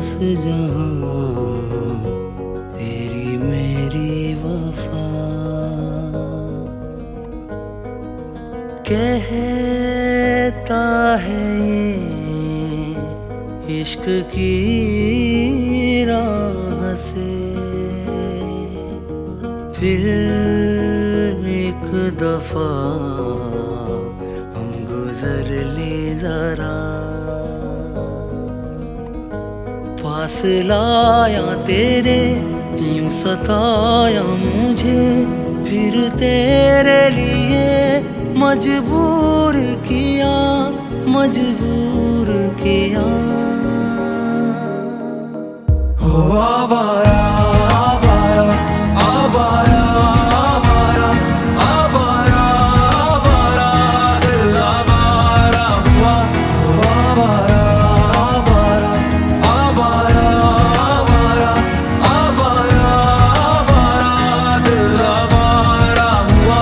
बस जहाँ तेरी मेरी वफा। कहता है ये इश्क की राह से, फिर एक दफा हम गुजर ले जरा। पास लाया तेरे यूं सताया मुझे, फिर तेरे लिए मजबूर किया, मजबूर किया। हो आवारा आवारा आवारा आवारा आवारा आवारा दिल आवारा हुआ। हो आवारा आवारा आवारा आवारा आवारा आवारा दिल आवारा हुआ।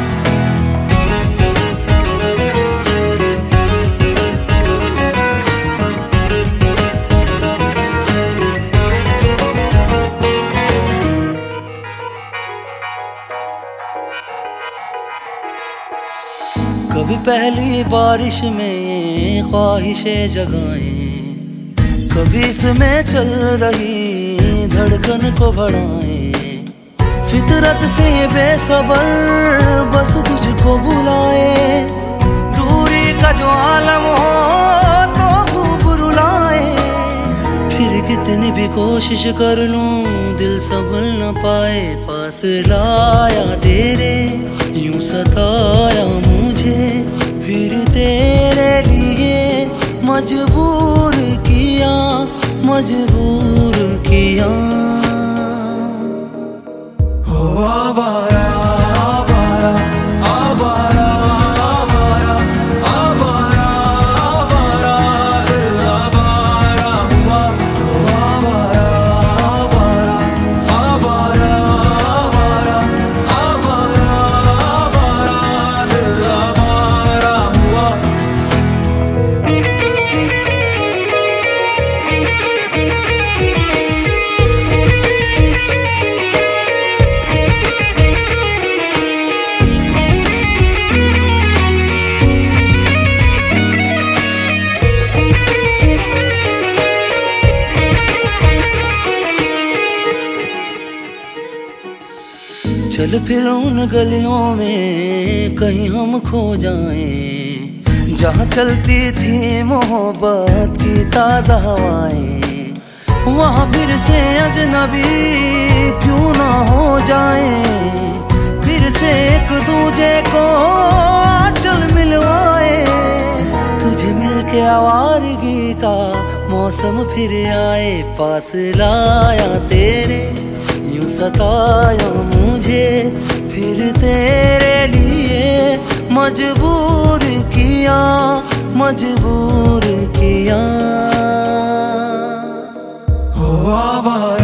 कभी पहली बारिश में ख्वाहिशें जगाएं, कभी इसमें चल रही धड़कन को बढ़ाएं। फितरत से बेसबर बस तुझको बुलाए, दूरी का जो आलम हो तो खूब रुलाए। फिर कितनी भी कोशिश कर लूं दिल संभल न पाए। पास लाया तेरे यूं सताया मुझे, फिर तेरे लिए मजबूर किया, मजबूर किया। हो आवारा आवारा आवारा आवारा आवारा आवारा दिल आवारा हुआ। हो आवारा आवारा आवारा आवारा आवारा आवारा दिल आवारा हुआ। चल फिर उन गलियों में कहीं हम खो जाएं, जहाँ चलती थी मोहब्बत की ताज़ा हवाएं। वहाँ फिर से अजनबी क्यों ना हो जाएं, फिर से एक दूजे को आंचल मिलवाए। तुझे मिलके आवारगी का मौसम फिर आए। पास लाया तेरे यूं सताया मुझे, फिर तेरे लिए मजबूर किया, मजबूर किया। हो आवारा